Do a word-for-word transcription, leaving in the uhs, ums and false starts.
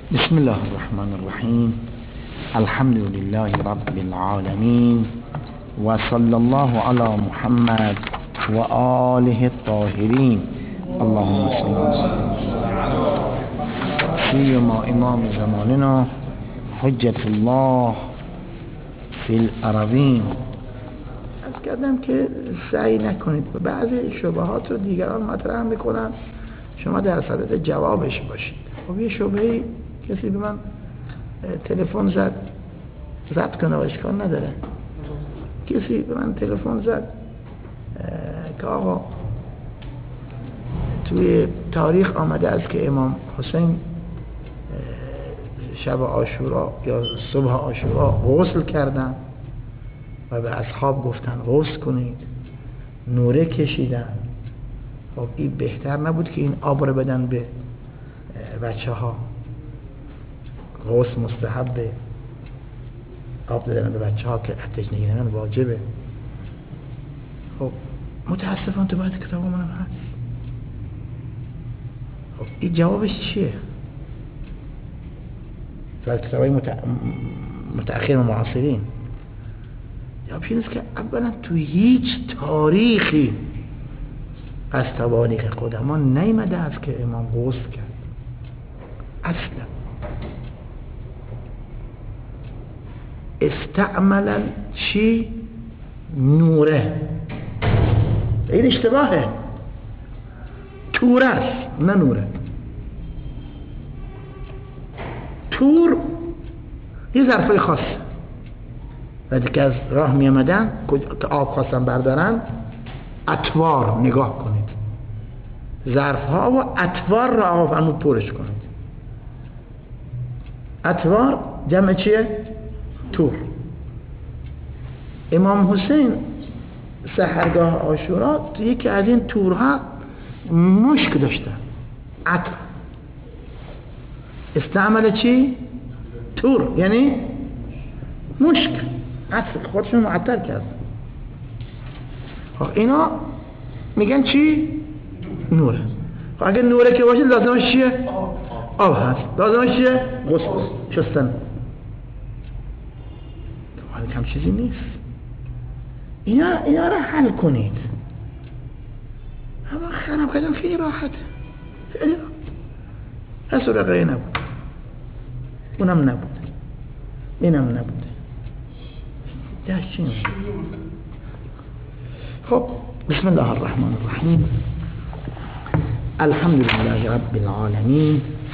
بسم الله الرحمن الرحیم. الحمد لله رب العالمین و صلی الله علی محمد و آله الطاهرین. اللهم صل علی سیما امام زماننا حجت الله فی الارضین. از کردم که سعی نکنید بعضی شبهات رو دیگران مطرح میکنن، شما در صدد جوابش باشید. خب یه شبهه کسی به من تلفن زد، ضبط کنه و اشکال نداره. کسی به من تلفن زد که آقا توی تاریخ آمده است که امام حسین شب عاشورا یا صبح عاشورا غسل کردن و به اصحاب گفتن غسل کنید، نوره کشیدن. خب این بهتر نبود که این آب رو بدن به بچه ها؟ غسل مستحبه، آب دادن به بچه ها که تشنگی نمین واجبه. خب متاسفانه تو باید کتاب منم هست. خب این جوابش چیه؟ تو کتاب های مت... متأخر و معاصرین جوابش این است که اولا تو هیچ تاریخی از تواریخ قدما نیامده است که امام غسل کرد اصلا. استعملا چی؟ نوره. این اشتباهه، توره است نه نوره. تور یه ظرفای خاصه، وقتی که از راه می آمدن که آب خواستن بردارن، اطوار نگاه کنید، ظرف ها و اطوار را آب همون پرش کنید. اطوار جمع چیه؟ تور. امام حسین سحرگاه عاشورا تو یکی از این تورها مشک داشتن، عطر. استعمل چی؟ تور یعنی مشک، عطر، خودشون معطر کرد. اینا میگن چی؟ نوره. اگه نوره که باشه لازمش چیه؟ آب هست. لازمش چیه؟ غسل، شستن. حالا کم چیزی نیست. اینا اینا رو حل کنید. اما خراب کردن خیلی راحت، خیلی راحت. هست رقیه نبود، اونم نبود، اینم نبود. دست چی نبود؟ خب بسم الله الرحمن الرحیم. الحمد لله رب العالمین